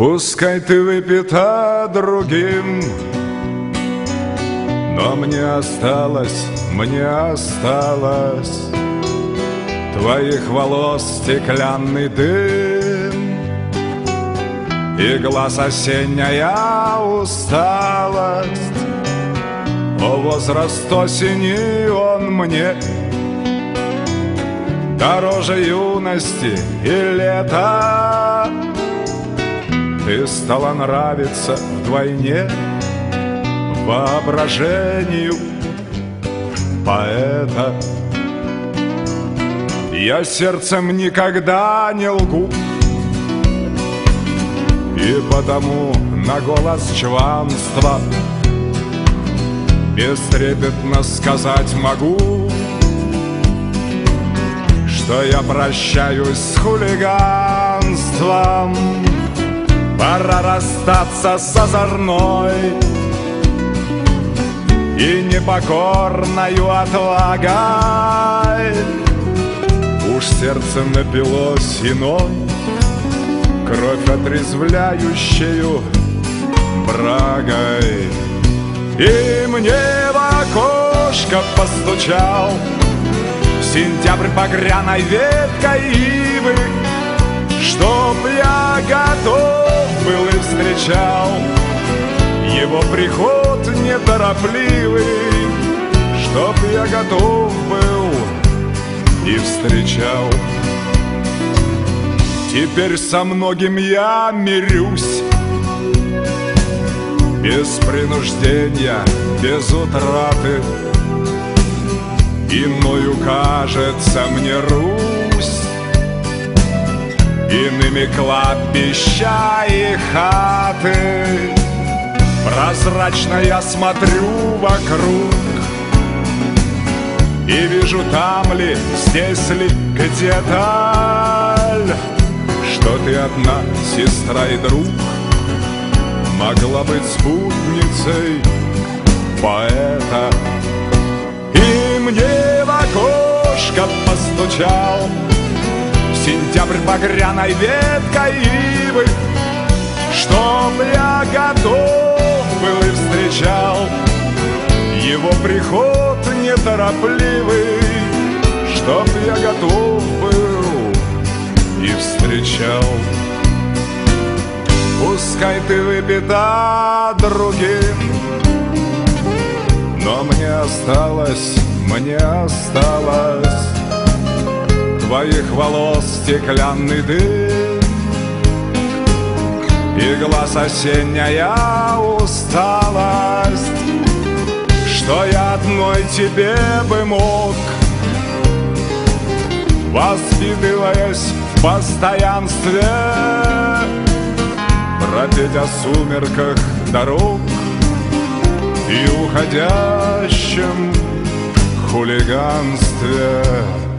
Пускай ты выпита другим, но мне осталось твоих волос стеклянный дым и глаз осенняя усталость. О, возраст осени, он мне дороже юности и лета. Ты стала нравиться вдвойне воображению поэта. Я сердцем никогда не лгу, и потому на голос чванства бестрепетно сказать могу, что я прощаюсь с хулиганством. Пора расстаться с озорной и непокорною отвагой. Уж сердце напилось иной, кровь отрезвляющую брагой. И мне в окошко постучал сентябрь багряной веткой ивы, чтоб я готов был и встречал его приход неторопливый, чтоб я готов был и встречал. Теперь со многим я мирюсь, без принуждения, без утраты. Иною кажется мне Русь, иными кладбища и хаты. Прозрачно я смотрю вокруг и вижу, там ли, здесь ли, где-то, что ты одна, сестра и друг, могла быть спутницей поэта. И мне в окошко постучал сентябрь багряной веткой ивы, чтоб я готов был и встречал его приход неторопливый, чтоб я готов был и встречал. Пускай ты выпита другим, но мне осталось твоих волос стеклянный дым и глаз осенняя усталость, что я одной тебе бы мог, воспитываясь в постоянстве, пропеть о сумерках дорог и уходящем хулиганстве.